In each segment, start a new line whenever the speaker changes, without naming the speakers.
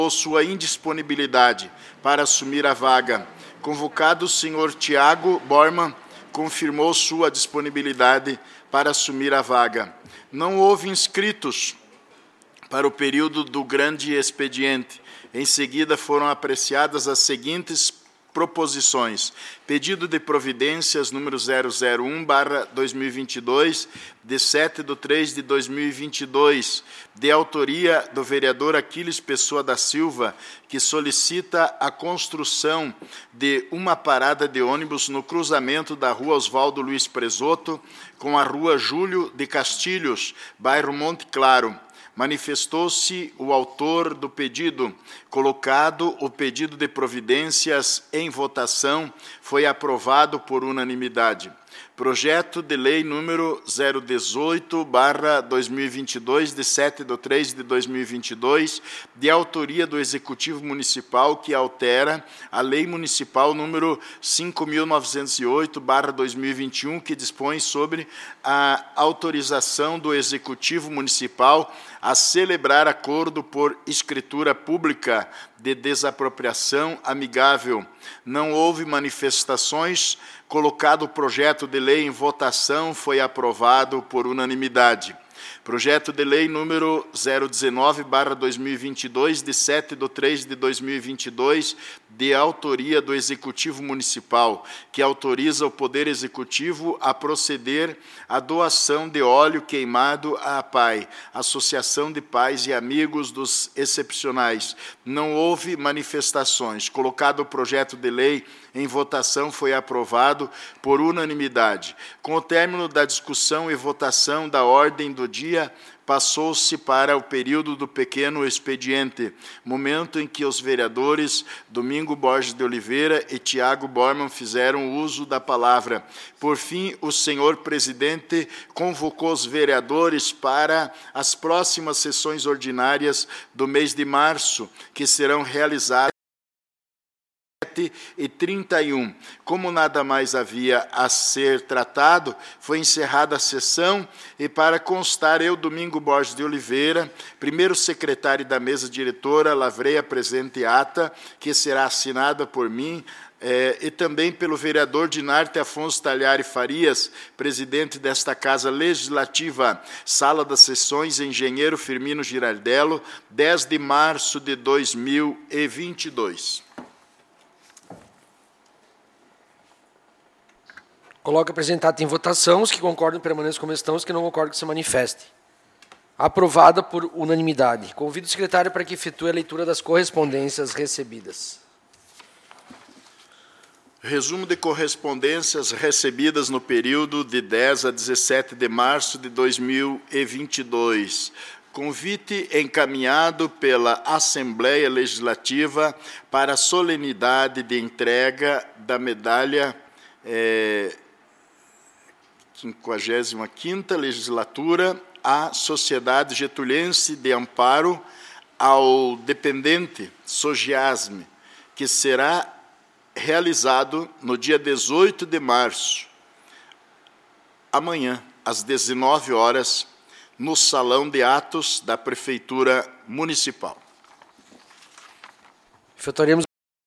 sua indisponibilidade para assumir a vaga. Convocado o senhor Tiago Bormann, confirmou sua disponibilidade para assumir a vaga. Não houve inscritos para o período do grande expediente. Em seguida, foram apreciadas as seguintes proposições. Pedido de providências número 001/2022, de 7/3/2022, de autoria do vereador Aquiles Pessoa da Silva, que solicita a construção de uma parada de ônibus no cruzamento da Rua Oswaldo Luiz Presoto com a Rua Júlio de Castilhos, bairro Monte Claro. Manifestou-se o autor do pedido. Colocado o pedido de providências em votação, foi aprovado por unanimidade. Projeto de lei número 018/2022, de 7/3/2022, de autoria do Executivo Municipal, que altera a Lei Municipal número 5.908/2021, que dispõe sobre a autorização do Executivo Municipal a celebrar acordo por escritura pública de desapropriação amigável. Não houve manifestações. Colocado o projeto de lei em votação, foi aprovado por unanimidade. Projeto de lei número 019/2022, de 7/3/2022, de autoria do Executivo Municipal, que autoriza o Poder Executivo a proceder à doação de óleo queimado à APAI, Associação de Pais e Amigos dos Excepcionais. Não houve manifestações. Colocado o projeto de lei em votação, foi aprovado por unanimidade. Com o término da discussão e votação da ordem do dia, passou-se para o período do pequeno expediente, momento em que os vereadores Domingo Borges de Oliveira e Tiago Bormann fizeram uso da palavra. Por fim, o senhor presidente convocou os vereadores para as próximas sessões ordinárias do mês de março, que serão realizadas e 31. Como nada mais havia a ser tratado, foi encerrada a sessão e, para constar, eu, Domingo Borges de Oliveira, primeiro secretário da mesa diretora, lavrei a presente ata, que será assinada por mim, e também pelo vereador Dinarte Afonso Talhari Farias, presidente desta Casa Legislativa, Sala das Sessões, Engenheiro Firmino Girardello, 10 de março de 2022.
Coloco apresentado em votação. Os que concordam permaneçam como estão, os que não concordam que se manifestem. Aprovada por unanimidade. Convido o secretário para que efetue a leitura das correspondências recebidas.
Resumo de correspondências recebidas no período de 10 a 17 de março de 2022. Convite encaminhado pela Assembleia Legislativa para a solenidade de entrega da medalha 55ª legislatura à Sociedade Getulense de Amparo ao dependente Sogiasme, que será realizado no dia 18 de março, amanhã, às 19 horas, no Salão de Atos da Prefeitura Municipal.
Efetuaremos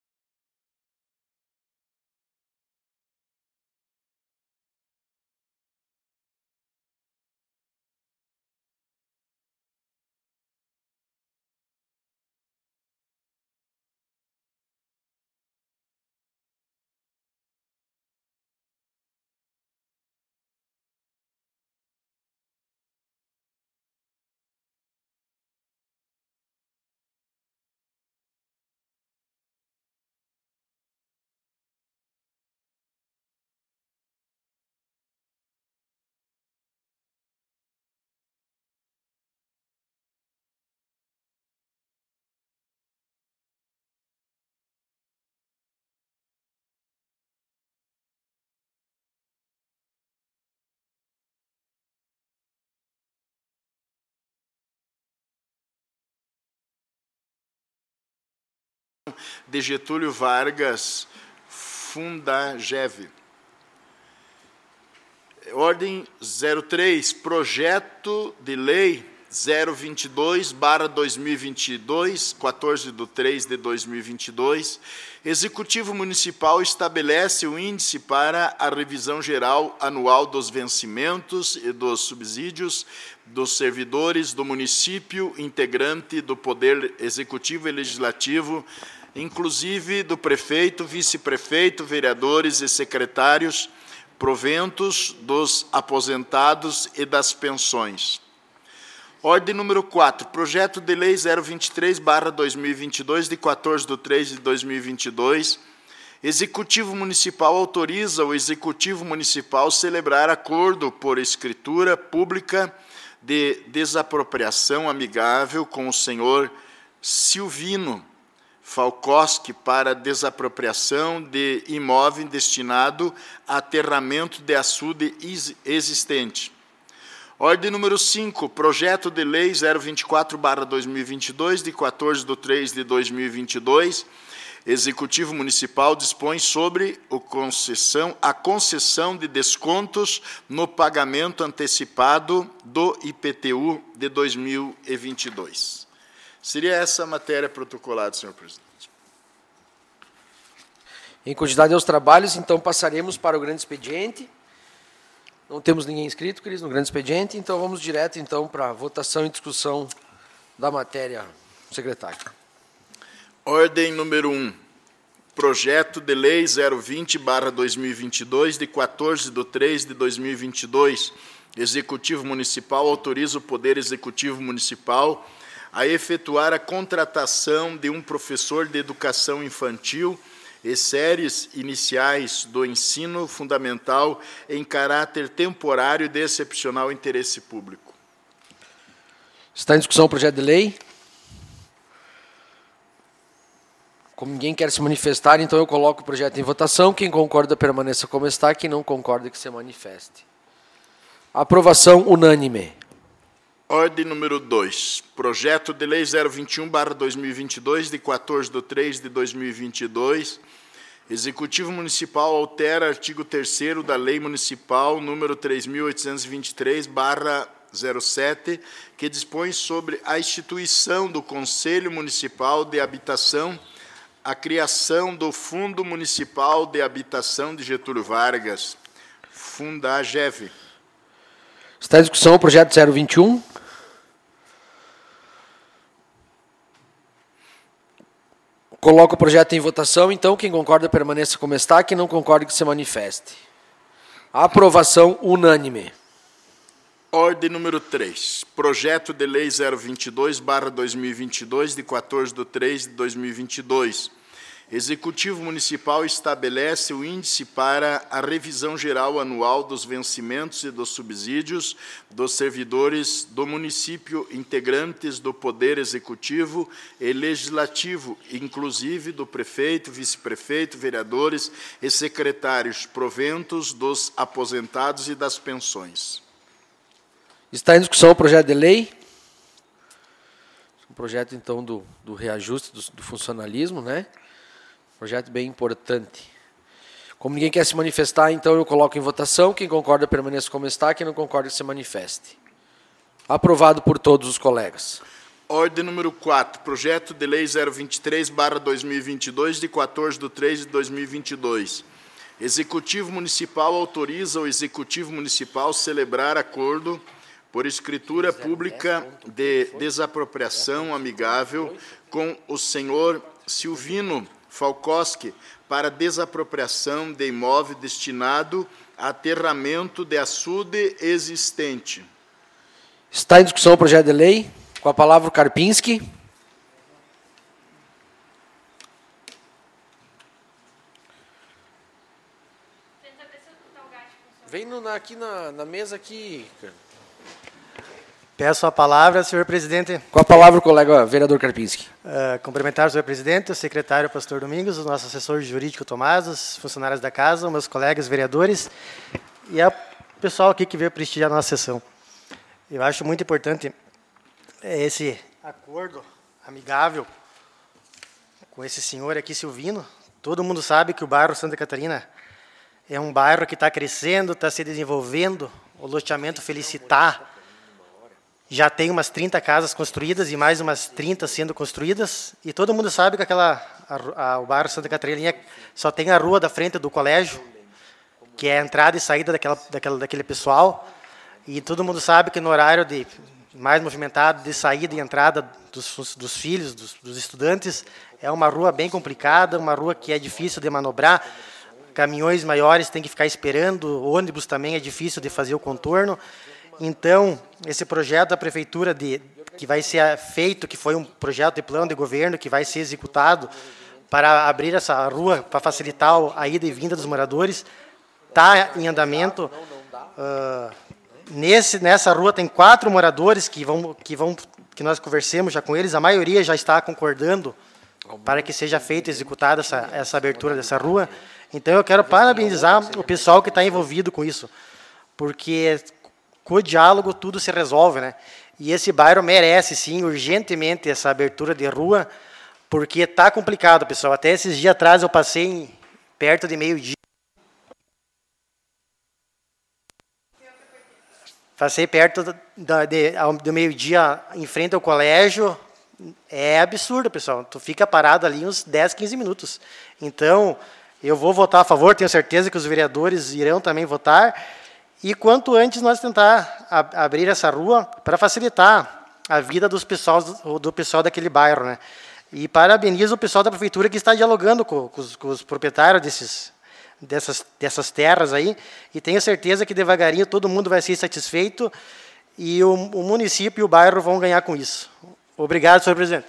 de Getúlio Vargas, Fundagev. Ordem 03, projeto de lei 022/2022, 14/3/2022, Executivo Municipal estabelece o índice para a revisão geral anual dos vencimentos e dos subsídios dos servidores do município integrante do Poder Executivo e Legislativo, inclusive do prefeito, vice-prefeito, vereadores e secretários, proventos dos aposentados e das pensões. Ordem número 4, projeto de lei 023/2022, de 14/3/2022, Executivo Municipal autoriza o Executivo Municipal celebrar acordo por escritura pública de desapropriação amigável com o senhor Silvino Falcoski para desapropriação de imóvel destinado a aterramento de açude existente. Ordem número 5, projeto de lei 024/2022, de 14/3/2022, Executivo Municipal dispõe sobre a concessão de descontos no pagamento antecipado do IPTU de 2022. Seria essa a matéria protocolada, senhor presidente.
Em continuidade aos trabalhos, então passaremos para o grande expediente. Não temos ninguém inscrito, Cris, no grande expediente, então vamos direto então para a votação e discussão da matéria, secretário.
Ordem número 1. Projeto de lei 020/2022, de 14/3/2022. Executivo Municipal autoriza o Poder Executivo Municipal a efetuar a contratação de um professor de educação infantil e séries iniciais do ensino fundamental em caráter temporário de excepcional interesse público.
Está em discussão o projeto de lei. Como ninguém quer se manifestar, então eu coloco o projeto em votação. Quem concorda, permaneça como está. Quem não concorda, que se manifeste. Aprovação unânime.
Ordem número 2. Projeto de lei 021/2022, de 14/3/2022. Executivo Municipal altera artigo 3º da Lei Municipal número 3.823/07, que dispõe sobre a instituição do Conselho Municipal de Habitação, a criação do Fundo Municipal de Habitação de Getúlio Vargas, Fundagev.
Está em discussão o projeto 021. Coloco o projeto em votação, então quem concorda permaneça como está, quem não concorda que se manifeste. Aprovação unânime.
Ordem número 3. Projeto de lei 022/2022, de 14/3/2022. Executivo Municipal estabelece o índice para a revisão geral anual dos vencimentos e dos subsídios dos servidores do município integrantes do Poder Executivo e Legislativo, inclusive do prefeito, vice-prefeito, vereadores e secretários, proventos dos aposentados e das pensões.
Está em discussão o projeto de lei. Um projeto, então, do reajuste do funcionalismo, né? Projeto bem importante. Como ninguém quer se manifestar, então eu coloco em votação. Quem concorda, permaneça como está. Quem não concorda, que se manifeste. Aprovado por todos os colegas.
Ordem número 4. Projeto de lei 023/2022, de 14/3/2022. Executivo Municipal autoriza o Executivo Municipal celebrar acordo por escritura pública de desapropriação amigável com o senhor Silvino Falcoski para desapropriação de imóvel destinado a aterramento de açude existente.
Está em discussão o projeto de lei. Com a palavra o Karpinski. Vem aqui na mesa aqui.
Peço a palavra, senhor presidente.
Com a palavra o colega vereador Karpinski.
Cumprimentar o senhor presidente, o secretário Pastor Domingos, o nosso assessor jurídico Tomás, os funcionários da casa, os meus colegas vereadores e o pessoal aqui que veio prestigiar a nossa sessão. Eu acho muito importante esse acordo amigável com esse senhor aqui, Silvino. Todo mundo sabe que o bairro Santa Catarina é um bairro que está crescendo, está se desenvolvendo, o loteamento Felicitar já tem umas 30 casas construídas e mais umas 30 sendo construídas. E todo mundo sabe que o bairro Santa Catarina só tem a rua da frente do colégio, que é a entrada e saída daquele pessoal. E todo mundo sabe que no horário mais movimentado de saída e entrada dos filhos, dos estudantes, é uma rua bem complicada, uma rua que é difícil de manobrar. Caminhões maiores têm que ficar esperando, ônibus também é difícil de fazer o contorno. Então, esse projeto da prefeitura que vai ser feito, que foi um projeto de plano de governo, que vai ser executado para abrir essa rua, para facilitar a ida e vinda dos moradores, está em andamento. Nessa rua tem 4 moradores que nós conversemos já com eles, a maioria já está concordando para que seja feita, executada essa abertura dessa rua. Então, eu quero parabenizar o pessoal que está envolvido com isso, porque com o diálogo tudo se resolve, né? E esse bairro merece, sim, urgentemente essa abertura de rua, porque está complicado, pessoal. Até esses dias atrás eu passei perto de meio-dia. Passei perto do meio-dia em frente ao colégio. É absurdo, pessoal. Tu fica parado ali uns 10, 15 minutos. Então, eu vou votar a favor, tenho certeza que os vereadores irão também votar. E quanto antes nós tentar abrir essa rua para facilitar a vida do pessoal daquele bairro, né? E parabenizo o pessoal da prefeitura que está dialogando com os proprietários dessas terras aí, e tenho certeza que devagarinho todo mundo vai ser satisfeito e o município e o bairro vão ganhar com isso. Obrigado, senhor presidente.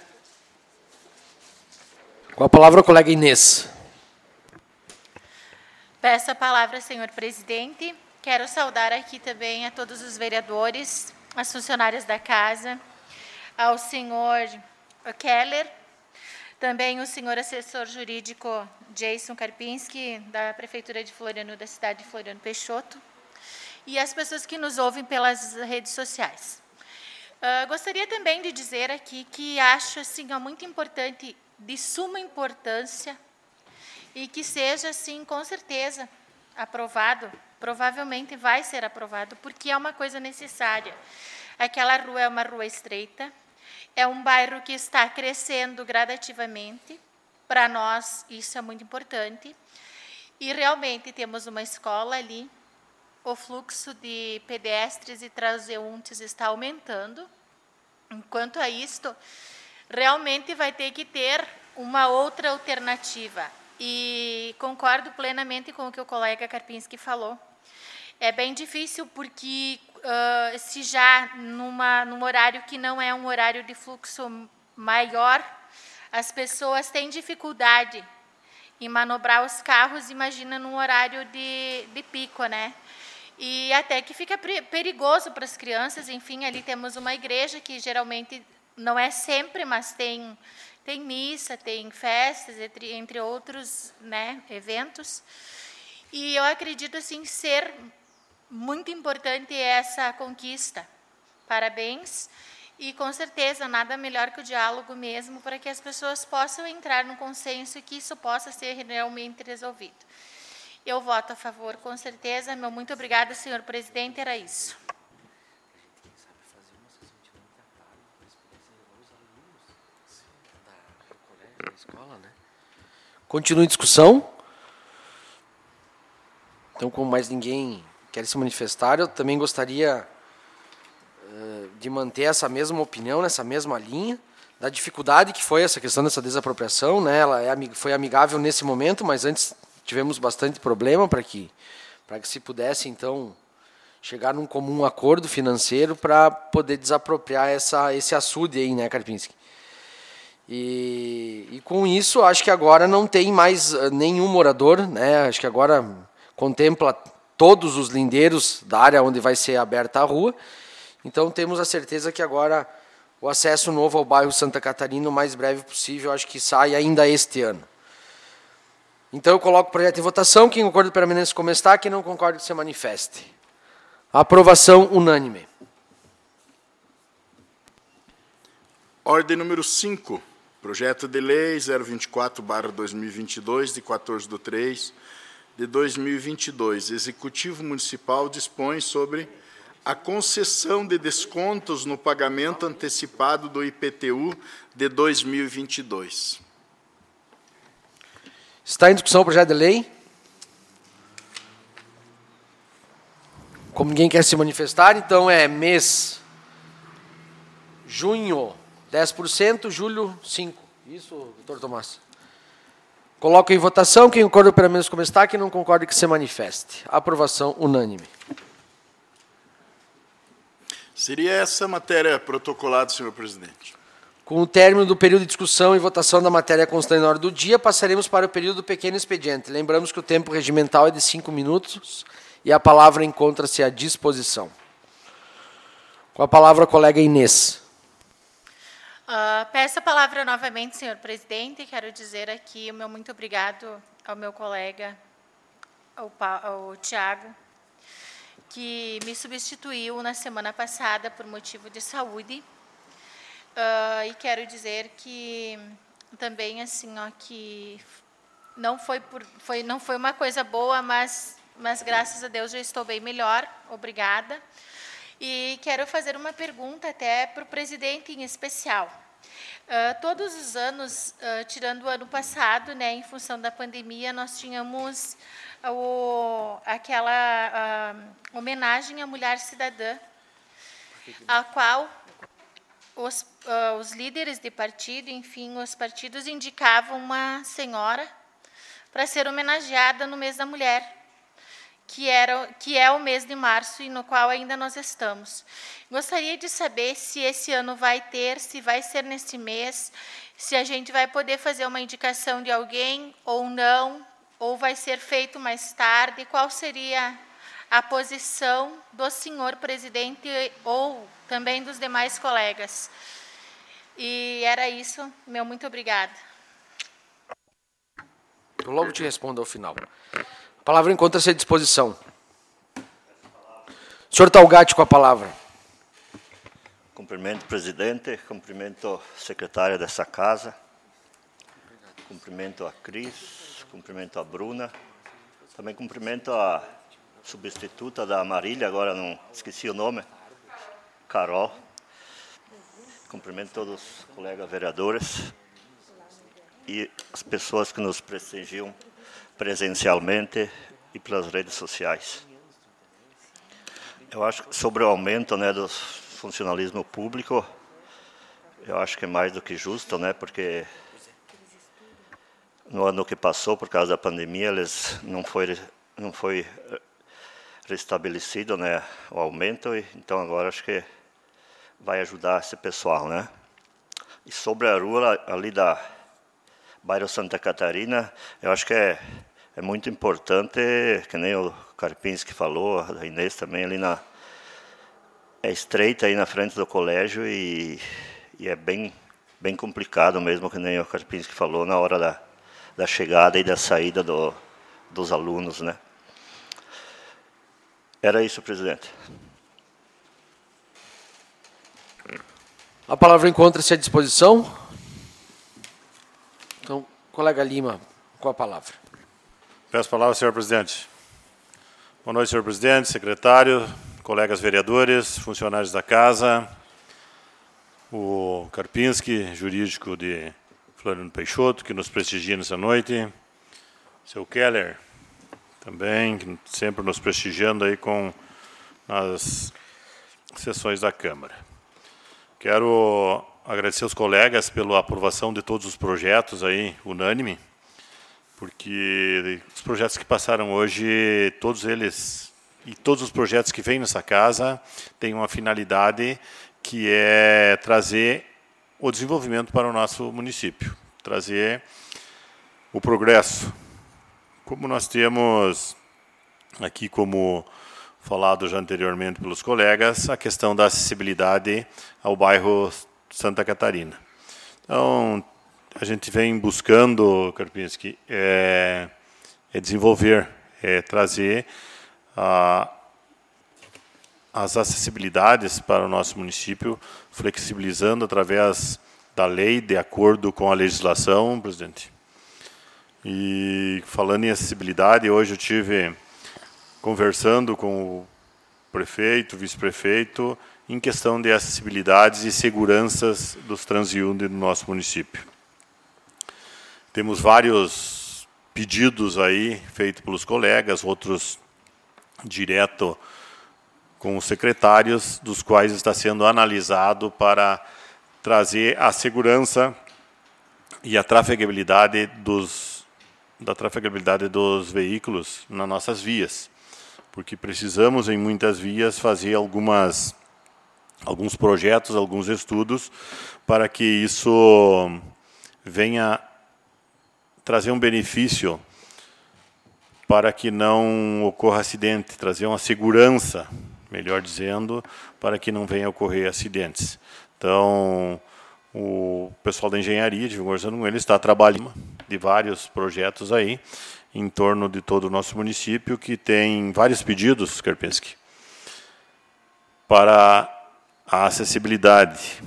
Com a palavra, o colega Inês.
Peço a palavra, senhor presidente. Quero saudar aqui também a todos os vereadores, as funcionárias da casa, ao senhor Keller, também o senhor assessor jurídico Jason Karpinski, da Prefeitura de Floriano, da cidade de Floriano Peixoto, e as pessoas que nos ouvem pelas redes sociais. Gostaria também de dizer aqui que acho assim, muito importante, de suma importância, e que seja, assim, com certeza, aprovado, provavelmente vai ser aprovado, porque é uma coisa necessária. Aquela rua é uma rua estreita, é um bairro que está crescendo gradativamente, para nós isso é muito importante, e realmente temos uma escola ali, o fluxo de pedestres e transeuntes está aumentando. Enquanto a isto, realmente vai ter que ter uma outra alternativa. E concordo plenamente com o que o colega Karpinski falou. É bem difícil porque se já num horário que não é um horário de fluxo maior, as pessoas têm dificuldade em manobrar os carros, imagina num horário de pico, né? E até que fica perigoso para as crianças. Enfim, ali temos uma igreja que geralmente não é sempre, mas tem missa, tem festas, entre outros, né, eventos. E eu acredito assim, ser muito importante essa conquista. Parabéns. E, com certeza, nada melhor que o diálogo mesmo, para que as pessoas possam entrar no consenso e que isso possa ser realmente resolvido. Eu voto a favor, com certeza. Meu muito obrigada, senhor presidente, era isso.
Continua em discussão. Então, como mais ninguém quer se manifestar, eu também gostaria de manter essa mesma opinião, nessa mesma linha, da dificuldade que foi essa questão dessa desapropriação, né? Ela foi amigável nesse momento, mas antes tivemos bastante problema para que se pudesse, então, chegar num comum acordo financeiro para poder desapropriar esse açude aí, né, Karpinski? E com isso, acho que agora não tem mais nenhum morador, né? Acho que agora contempla todos os lindeiros da área onde vai ser aberta a rua. Então, temos a certeza que agora o acesso novo ao bairro Santa Catarina o mais breve possível, acho que sai ainda este ano. Então, eu coloco o projeto em votação. Quem concorda permaneça como está, quem não concorda que se manifeste. Aprovação unânime.
Ordem número 5. Projeto de lei 024/2022, de 14/3 de 2022. Executivo Municipal dispõe sobre a concessão de descontos no pagamento antecipado do IPTU de 2022.
Está em discussão o projeto de lei. Como ninguém quer se manifestar, então é mês junho 10%, julho 5%. Isso, doutor Tomás? Coloco em votação. Quem concorda pelo menos como está, quem não concorda que se manifeste. Aprovação unânime.
Seria essa matéria protocolada, senhor presidente.
Com o término do período de discussão e votação da matéria constante na hora do dia, passaremos para o período do pequeno expediente. Lembramos que o tempo regimental é de 5 minutos e a palavra encontra-se à disposição. Com a palavra, a colega Inês.
Peço a palavra novamente, senhor presidente. Quero dizer aqui o meu muito obrigado ao meu colega, ao Tiago, que me substituiu na semana passada por motivo de saúde. E quero dizer que também assim, que não foi uma coisa boa, mas graças a Deus já estou bem melhor. Obrigada. E quero fazer uma pergunta até para o presidente em especial. Todos os anos, tirando o ano passado, né, em função da pandemia, nós tínhamos aquela homenagem à mulher cidadã, a qual os líderes de partido, enfim, os partidos indicavam uma senhora para ser homenageada no mês da mulher, que é o mês de março e no qual ainda nós estamos. Gostaria de saber se esse ano se vai ser nesse mês, se a gente vai poder fazer uma indicação de alguém ou não, ou vai ser feito mais tarde, qual seria a posição do senhor presidente ou também dos demais colegas. E era isso, meu muito obrigada.
Eu logo te respondo ao final. A palavra encontra-se à disposição. Senhor Talgatti, com a palavra.
Cumprimento o presidente, cumprimento a secretária dessa casa, cumprimento a Cris, cumprimento a Bruna, também cumprimento a substituta da Marília, agora não esqueci o nome, Carol. Cumprimento todos os colegas vereadores e as pessoas que nos prestigiam presencialmente e pelas redes sociais. Eu acho que sobre o aumento, né, do funcionalismo público, eu acho que é mais do que justo, né, porque no ano que passou, por causa da pandemia, não foi restabelecido, né, o aumento, então agora acho que vai ajudar esse pessoal, né. E sobre a rua ali da bairro Santa Catarina, eu acho que é muito importante, que nem o Karpinski falou, a Inês também, ali é estreita aí na frente do colégio e é bem complicado mesmo, que nem o Karpinski falou, na hora da chegada e da saída dos alunos, né. Era isso, presidente.
A palavra encontra-se à disposição. Então, colega Lima, com a palavra.
Peço a palavra, senhor presidente. Boa noite, senhor presidente, secretário, colegas vereadores, funcionários da casa, o Karpinski, jurídico de Floriano Peixoto, que nos prestigia nessa noite, seu Keller, também, sempre nos prestigiando aí com as sessões da Câmara. Quero agradecer aos colegas pela aprovação de todos os projetos aí, unânime, porque os projetos que passaram hoje, todos eles, e todos os projetos que vêm nessa casa, têm uma finalidade que é trazer o desenvolvimento para o nosso município, trazer o progresso. Como nós temos aqui, como falado já anteriormente pelos colegas, a questão da acessibilidade ao bairro Santa Catarina. Então, a gente vem buscando, Karpinski, desenvolver, trazer as acessibilidades para o nosso município, flexibilizando através da lei, de acordo com a legislação, presidente. E falando em acessibilidade, hoje eu tive conversando com prefeito, vice-prefeito, em questão de acessibilidades e seguranças dos transeuntes no nosso município. Temos vários pedidos aí feitos pelos colegas, outros direto com os secretários, dos quais está sendo analisado para trazer a segurança e a trafegabilidade dos veículos nas nossas vias, porque precisamos em muitas vias fazer alguns projetos, alguns estudos, para que isso venha trazer um benefício para que não ocorra acidente, trazer uma segurança, melhor dizendo, para que não venha ocorrer acidentes. Então, o pessoal da engenharia, conversando com ele, está trabalhando de vários projetos aí, em torno de todo o nosso município, que tem vários pedidos, Karpinski, para a acessibilidade.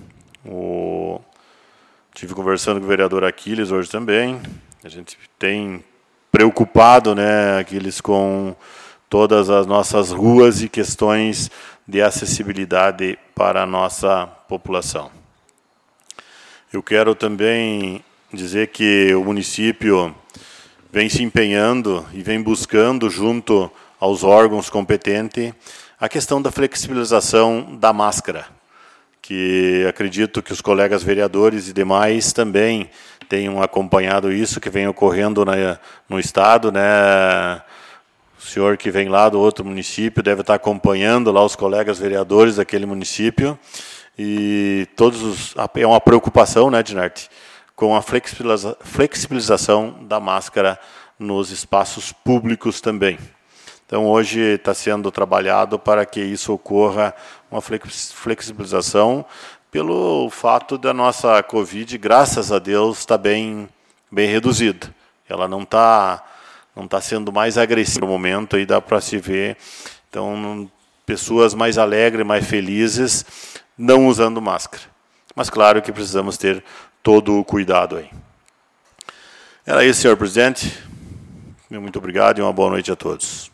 Estive conversando com o vereador Aquiles hoje também. A gente tem preocupado, né, Aquiles, com todas as nossas ruas e questões de acessibilidade para a nossa população. Eu quero também dizer que o município vem se empenhando e vem buscando, junto aos órgãos competentes, a questão da flexibilização da máscara, que acredito que os colegas vereadores e demais também tenham acompanhado isso, que vem ocorrendo no Estado, né? O senhor que vem lá do outro município deve estar acompanhando lá os colegas vereadores daquele município, e é uma preocupação, né, Dinarte, com a flexibilização da máscara nos espaços públicos também. Então, hoje está sendo trabalhado para que isso ocorra, uma flexibilização, pelo fato da nossa Covid, graças a Deus, está bem reduzida. Ela não está sendo mais agressiva no momento, aí dá para se ver. Então, pessoas mais alegres, mais felizes, não usando máscara. Mas, claro que precisamos ter todo o cuidado aí. Era isso, senhor presidente. Muito obrigado e uma boa noite a todos.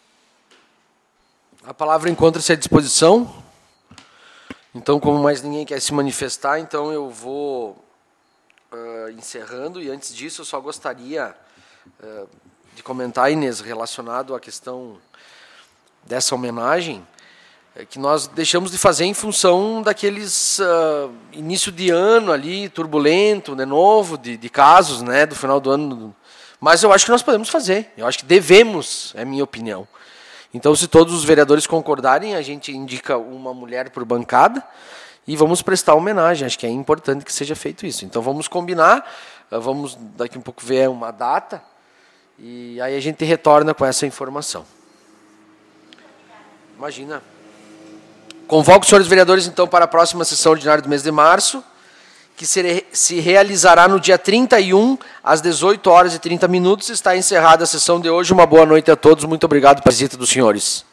A palavra encontra-se à disposição. Então, como mais ninguém quer se manifestar, então eu vou encerrando. E antes disso, eu só gostaria de comentar, Inês, relacionado à questão dessa homenagem, que nós deixamos de fazer em função daqueles início de ano ali, turbulento, de novo, de casos, né, do final do ano. Mas eu acho que nós podemos fazer, eu acho que devemos, é a minha opinião. Então, se todos os vereadores concordarem, a gente indica uma mulher por bancada e vamos prestar homenagem. Acho que é importante que seja feito isso. Então, vamos combinar, vamos daqui um pouco ver uma data e aí a gente retorna com essa informação. Imagina. Convoco os senhores vereadores, então, para a próxima sessão ordinária do mês de março, que se realizará no dia 31, às 18h30. Está encerrada a sessão de hoje. Uma boa noite a todos. Muito obrigado pela visita dos senhores.